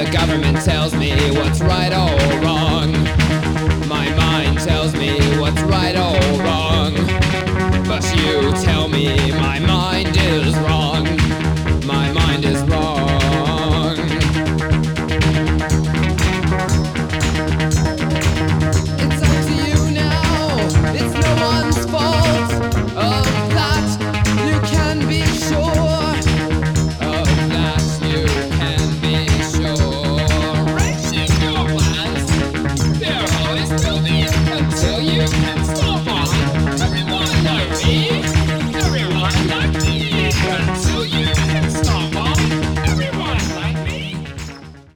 government tells me what's right or wrong. My mind tells me what's right or wrong. But you tell me my mind is wrong.